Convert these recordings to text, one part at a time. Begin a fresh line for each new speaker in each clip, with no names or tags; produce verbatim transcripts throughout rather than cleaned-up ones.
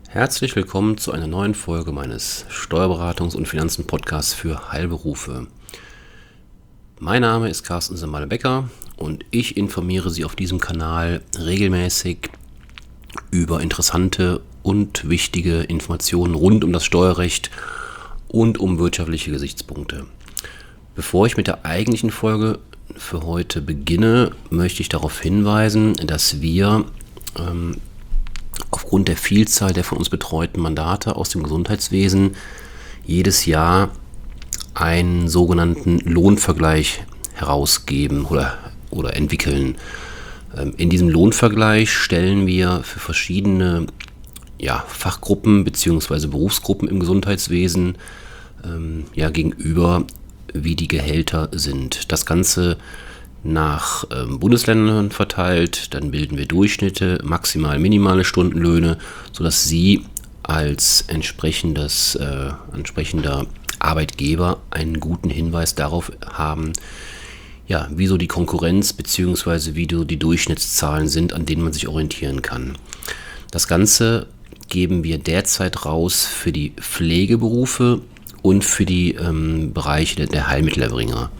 Herzlich willkommen zu einer neuen Folge meines Steuerberatungs- und Finanzen-Podcasts für Heilberufe. Mein Name ist Carsten Semale-Becker und ich informiere Sie auf diesem Kanal regelmäßig über interessante und wichtige Informationen rund um das Steuerrecht und um wirtschaftliche Gesichtspunkte. Bevor ich mit der eigentlichen Folge für heute beginne, möchte ich darauf hinweisen, dass wir ähm, aufgrund der Vielzahl der von uns betreuten Mandate aus dem Gesundheitswesen jedes Jahr einen sogenannten Lohnvergleich herausgeben oder, oder entwickeln. In diesem Lohnvergleich stellen wir für verschiedene ja, Fachgruppen bzw. Berufsgruppen im Gesundheitswesen ähm, ja, gegenüber, wie die Gehälter sind. Das Ganze nach ähm, Bundesländern verteilt, dann bilden wir Durchschnitte, maximal minimale Stundenlöhne, sodass Sie als entsprechendes, äh, entsprechender Arbeitgeber einen guten Hinweis darauf haben, ja, wie so die Konkurrenz bzw. wie so die Durchschnittszahlen sind, an denen man sich orientieren kann. Das Ganze geben wir derzeit raus für die Pflegeberufe und für die ähm, Bereiche der, der Heilmittelerbringer.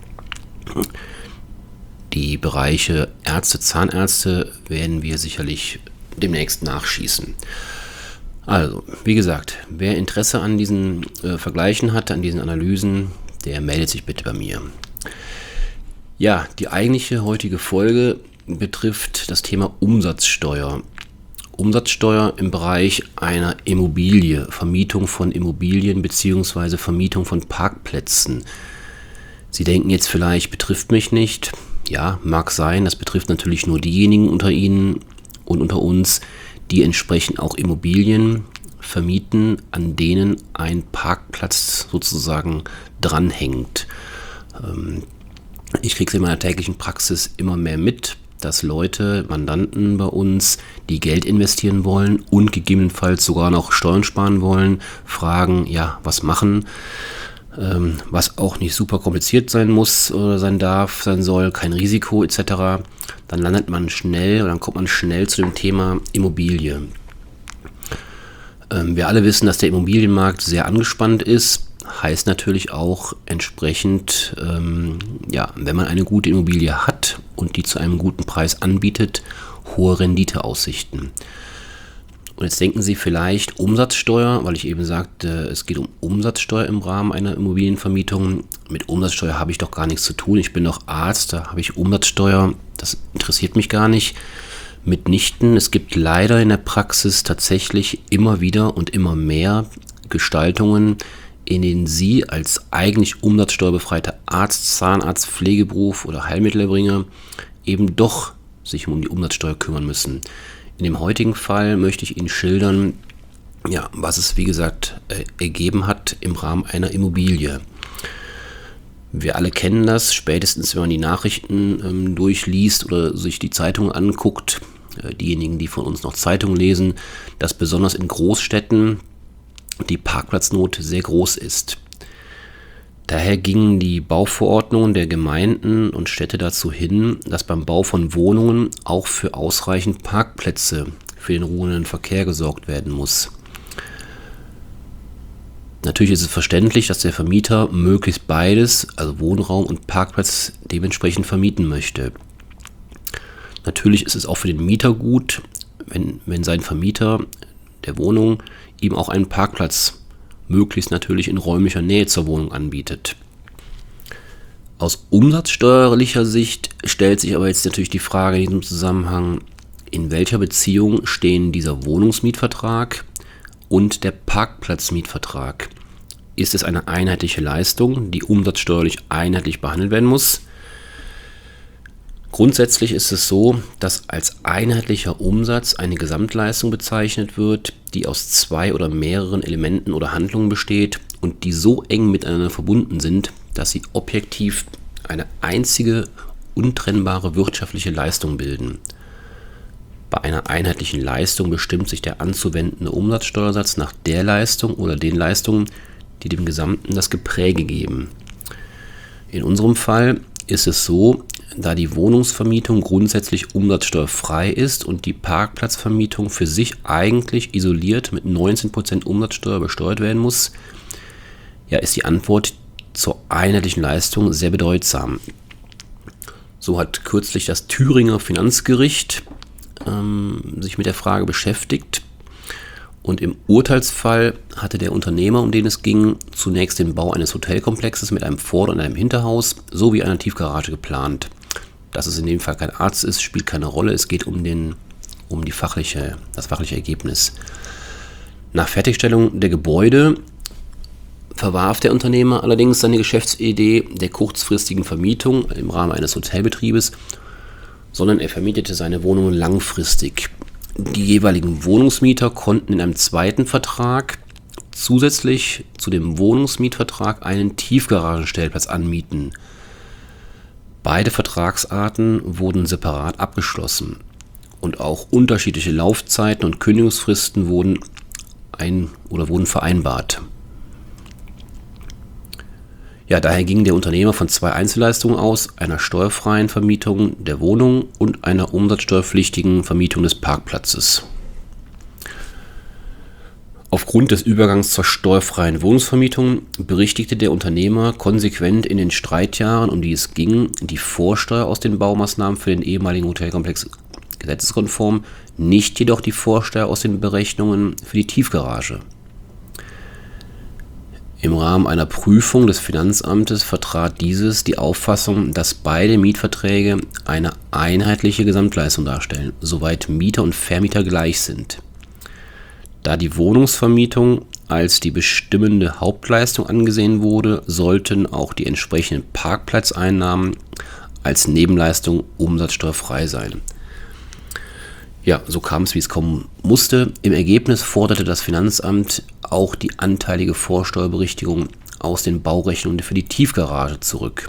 Die Bereiche Ärzte, Zahnärzte werden wir sicherlich demnächst nachschießen. Also, wie gesagt, wer Interesse an diesen äh, Vergleichen hat, an diesen Analysen, der meldet sich bitte bei mir. Ja, die eigentliche heutige Folge betrifft das Thema Umsatzsteuer. Umsatzsteuer im Bereich einer Immobilie, Vermietung von Immobilien bzw. Vermietung von Parkplätzen. Sie denken jetzt vielleicht, betrifft mich nicht. Ja, mag sein, das betrifft natürlich nur diejenigen unter Ihnen und unter uns, die entsprechend auch Immobilien vermieten, an denen ein Parkplatz sozusagen dranhängt. Ähm, ich kriege es in meiner täglichen Praxis immer mehr mit, dass Leute, Mandanten bei uns, die Geld investieren wollen und gegebenenfalls sogar noch Steuern sparen wollen, fragen, ja, was machen? Ähm, was auch nicht super kompliziert sein muss oder sein darf, sein soll, kein Risiko et cetera. Dann landet man schnell oder dann kommt man schnell zu dem Thema Immobilie. Ähm, wir alle wissen, dass der Immobilienmarkt sehr angespannt ist, heißt natürlich auch entsprechend, ähm, ja, wenn man eine gute Immobilie hat und die zu einem guten Preis anbietet, hohe Renditeaussichten. Und jetzt denken Sie vielleicht Umsatzsteuer, weil ich eben sagte, es geht um Umsatzsteuer im Rahmen einer Immobilienvermietung. Mit Umsatzsteuer habe ich doch gar nichts zu tun. Ich bin doch Arzt, da habe ich Umsatzsteuer. Das interessiert mich gar nicht. Mitnichten. Es gibt leider in der Praxis tatsächlich immer wieder und immer mehr Gestaltungen, in denen Sie als eigentlich umsatzsteuerbefreiter Arzt, Zahnarzt, Pflegeberuf oder Heilmittelerbringer eben doch sich um die Umsatzsteuer kümmern müssen. In dem heutigen Fall möchte ich Ihnen schildern, ja, was es wie gesagt äh, ergeben hat im Rahmen einer Immobilie. Wir alle kennen das, spätestens wenn man die Nachrichten ähm, durchliest oder sich die Zeitungen anguckt, äh, diejenigen, die von uns noch Zeitungen lesen, dass besonders in Großstädten die Parkplatznot sehr groß ist. Daher gingen die Bauverordnungen der Gemeinden und Städte dazu hin, dass beim Bau von Wohnungen auch für ausreichend Parkplätze für den ruhenden Verkehr gesorgt werden muss. Natürlich ist es verständlich, dass der Vermieter möglichst beides, also Wohnraum und Parkplatz, dementsprechend vermieten möchte. Natürlich ist es auch für den Mieter gut, wenn, wenn sein Vermieter der Wohnung ihm auch einen Parkplatz möglichst natürlich in räumlicher Nähe zur Wohnung anbietet. Aus umsatzsteuerlicher Sicht stellt sich aber jetzt natürlich die Frage in diesem Zusammenhang, in welcher Beziehung stehen dieser Wohnungsmietvertrag und der Parkplatzmietvertrag? Ist es eine einheitliche Leistung, die umsatzsteuerlich einheitlich behandelt werden muss? Grundsätzlich ist es so, dass als einheitlicher Umsatz eine Gesamtleistung bezeichnet wird, die aus zwei oder mehreren Elementen oder Handlungen besteht und die so eng miteinander verbunden sind, dass sie objektiv eine einzige, untrennbare wirtschaftliche Leistung bilden. Bei einer einheitlichen Leistung bestimmt sich der anzuwendende Umsatzsteuersatz nach der Leistung oder den Leistungen, die dem Gesamten das Gepräge geben. In unserem Fall ist es so, da die Wohnungsvermietung grundsätzlich umsatzsteuerfrei ist und die Parkplatzvermietung für sich eigentlich isoliert mit neunzehn Prozent Umsatzsteuer besteuert werden muss, ja, ist die Antwort zur einheitlichen Leistung sehr bedeutsam. So hat kürzlich das Thüringer Finanzgericht ähm, sich mit der Frage beschäftigt und im Urteilsfall hatte der Unternehmer, um den es ging, zunächst den Bau eines Hotelkomplexes mit einem Vorder- und einem Hinterhaus sowie einer Tiefgarage geplant. Dass es in dem Fall kein Arzt ist, spielt keine Rolle. Es geht um, den, um die fachliche, das fachliche Ergebnis. Nach Fertigstellung der Gebäude verwarf der Unternehmer allerdings seine Geschäftsidee der kurzfristigen Vermietung im Rahmen eines Hotelbetriebes, sondern er vermietete seine Wohnungen langfristig. Die jeweiligen Wohnungsmieter konnten in einem zweiten Vertrag zusätzlich zu dem Wohnungsmietvertrag einen Tiefgaragenstellplatz anmieten. Beide Vertragsarten wurden separat abgeschlossen und auch unterschiedliche Laufzeiten und Kündigungsfristen wurden ein oder wurden vereinbart. Ja, daher ging der Unternehmer von zwei Einzelleistungen aus, einer steuerfreien Vermietung der Wohnung und einer umsatzsteuerpflichtigen Vermietung des Parkplatzes. Aufgrund des Übergangs zur steuerfreien Wohnungsvermietung berichtigte der Unternehmer konsequent in den Streitjahren, um die es ging, die Vorsteuer aus den Baumaßnahmen für den ehemaligen Hotelkomplex gesetzeskonform, nicht jedoch die Vorsteuer aus den Berechnungen für die Tiefgarage. Im Rahmen einer Prüfung des Finanzamtes vertrat dieses die Auffassung, dass beide Mietverträge eine einheitliche Gesamtleistung darstellen, soweit Mieter und Vermieter gleich sind. Da die Wohnungsvermietung als die bestimmende Hauptleistung angesehen wurde, sollten auch die entsprechenden Parkplatzeinnahmen als Nebenleistung umsatzsteuerfrei sein. Ja, so kam es, wie es kommen musste. Im Ergebnis forderte das Finanzamt auch die anteilige Vorsteuerberichtigung aus den Baurechnungen für die Tiefgarage zurück.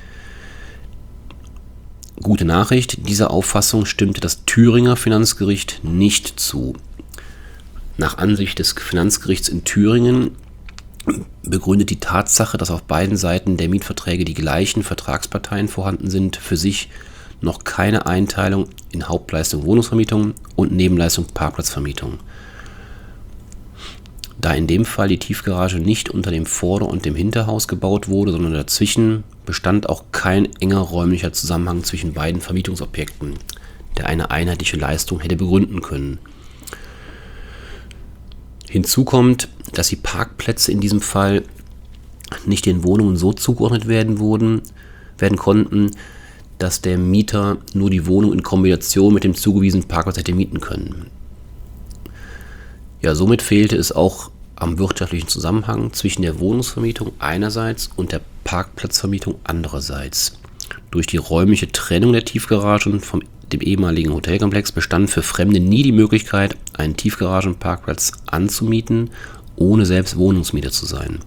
Gute Nachricht, dieser Auffassung stimmte das Thüringer Finanzgericht nicht zu. Nach Ansicht des Finanzgerichts in Thüringen begründet die Tatsache, dass auf beiden Seiten der Mietverträge die gleichen Vertragsparteien vorhanden sind, für sich noch keine Einteilung in Hauptleistung Wohnungsvermietung und Nebenleistung Parkplatzvermietung. Da in dem Fall die Tiefgarage nicht unter dem Vorder- und dem Hinterhaus gebaut wurde, sondern dazwischen, bestand auch kein enger räumlicher Zusammenhang zwischen beiden Vermietungsobjekten, der eine einheitliche Leistung hätte begründen können. Hinzu kommt, dass die Parkplätze in diesem Fall nicht den Wohnungen so zugeordnet werden, wurden, werden konnten, dass der Mieter nur die Wohnung in Kombination mit dem zugewiesenen Parkplatz hätte mieten können. Ja, somit fehlte es auch am wirtschaftlichen Zusammenhang zwischen der Wohnungsvermietung einerseits und der Parkplatzvermietung andererseits. Durch die räumliche Trennung der Tiefgaragen vom dem ehemaligen Hotelkomplex bestand für Fremde nie die Möglichkeit, einen Tiefgaragenparkplatz anzumieten, ohne selbst Wohnungsmieter zu sein.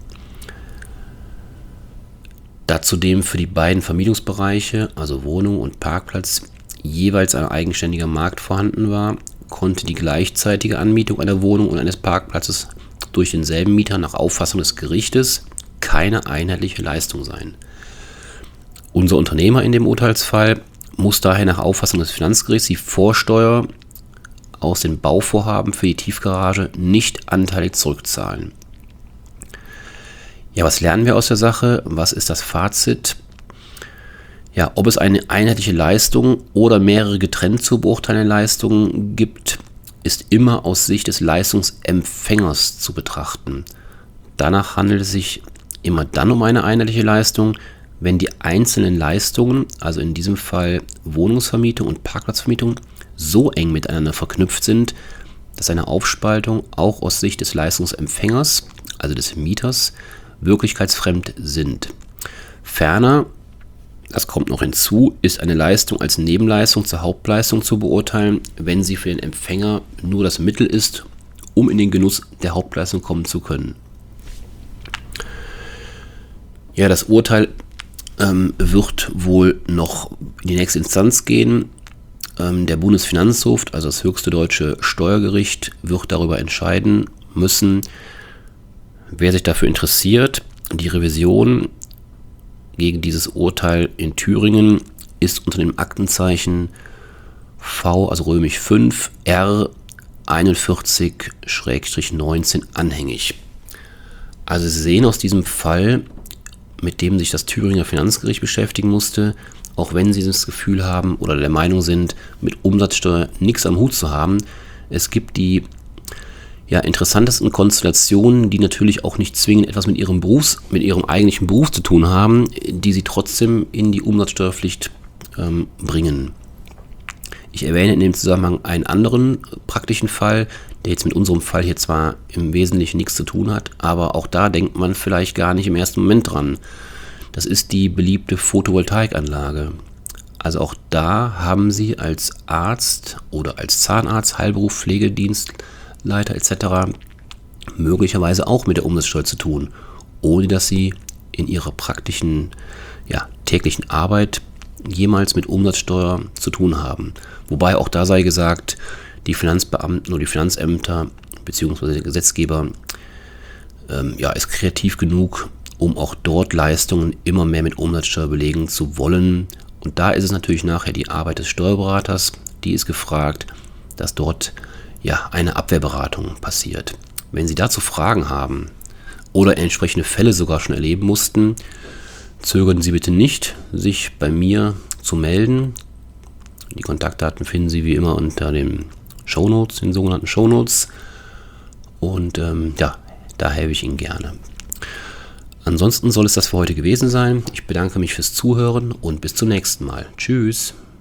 Da zudem für die beiden Vermietungsbereiche, also Wohnung und Parkplatz, jeweils ein eigenständiger Markt vorhanden war, konnte die gleichzeitige Anmietung einer Wohnung und eines Parkplatzes durch denselben Mieter nach Auffassung des Gerichtes keine einheitliche Leistung sein. Unser Unternehmer in dem Urteilsfall muss daher nach Auffassung des Finanzgerichts die Vorsteuer aus den Bauvorhaben für die Tiefgarage nicht anteilig zurückzahlen. Ja, was lernen wir aus der Sache? Was ist das Fazit? Ja, ob es eine einheitliche Leistung oder mehrere getrennt zu beurteilende Leistungen gibt, ist immer aus Sicht des Leistungsempfängers zu betrachten. Danach handelt es sich immer dann um eine einheitliche Leistung, wenn die einzelnen Leistungen, also in diesem Fall Wohnungsvermietung und Parkplatzvermietung, so eng miteinander verknüpft sind, dass eine Aufspaltung auch aus Sicht des Leistungsempfängers, also des Mieters, wirklichkeitsfremd sind. Ferner, das kommt noch hinzu, ist eine Leistung als Nebenleistung zur Hauptleistung zu beurteilen, wenn sie für den Empfänger nur das Mittel ist, um in den Genuss der Hauptleistung kommen zu können. Ja, das Urteil ähm, wird wohl noch in die nächste Instanz gehen. Ähm, der Bundesfinanzhof, also das höchste deutsche Steuergericht, wird darüber entscheiden müssen. Wer sich dafür interessiert, die Revision gegen dieses Urteil in Thüringen ist unter dem Aktenzeichen V, also römisch fünf, R einundvierzig neunzehn anhängig. Also Sie sehen aus diesem Fall, mit dem sich das Thüringer Finanzgericht beschäftigen musste, auch wenn Sie das Gefühl haben oder der Meinung sind, mit Umsatzsteuer nichts am Hut zu haben, es gibt die ja, interessantesten Konstellationen, die natürlich auch nicht zwingend etwas mit ihrem Berufs, mit ihrem eigentlichen Beruf zu tun haben, die Sie trotzdem in die Umsatzsteuerpflicht ähm, bringen. Ich erwähne in dem Zusammenhang einen anderen praktischen Fall, der jetzt mit unserem Fall hier zwar im Wesentlichen nichts zu tun hat, aber auch da denkt man vielleicht gar nicht im ersten Moment dran. Das ist die beliebte Photovoltaikanlage. Also auch da haben Sie als Arzt oder als Zahnarzt, Heilberuf, Pflegedienstleiter et cetera möglicherweise auch mit der Umsatzsteuer zu tun, ohne dass Sie in Ihrer praktischen, ja, täglichen Arbeit jemals mit Umsatzsteuer zu tun haben. Wobei auch da sei gesagt, die Finanzbeamten oder die Finanzämter bzw. der Gesetzgeber ähm, ja, ist kreativ genug, um auch dort Leistungen immer mehr mit Umsatzsteuer belegen zu wollen. Und da ist es natürlich nachher die Arbeit des Steuerberaters, die ist gefragt, dass dort ja eine Abwehrberatung passiert. Wenn Sie dazu Fragen haben oder entsprechende Fälle sogar schon erleben mussten, zögern Sie bitte nicht, sich bei mir zu melden. Die Kontaktdaten finden Sie wie immer unter den Shownotes, den sogenannten Shownotes. Und ähm, ja, da helfe ich Ihnen gerne. Ansonsten soll es das für heute gewesen sein. Ich bedanke mich fürs Zuhören und bis zum nächsten Mal. Tschüss.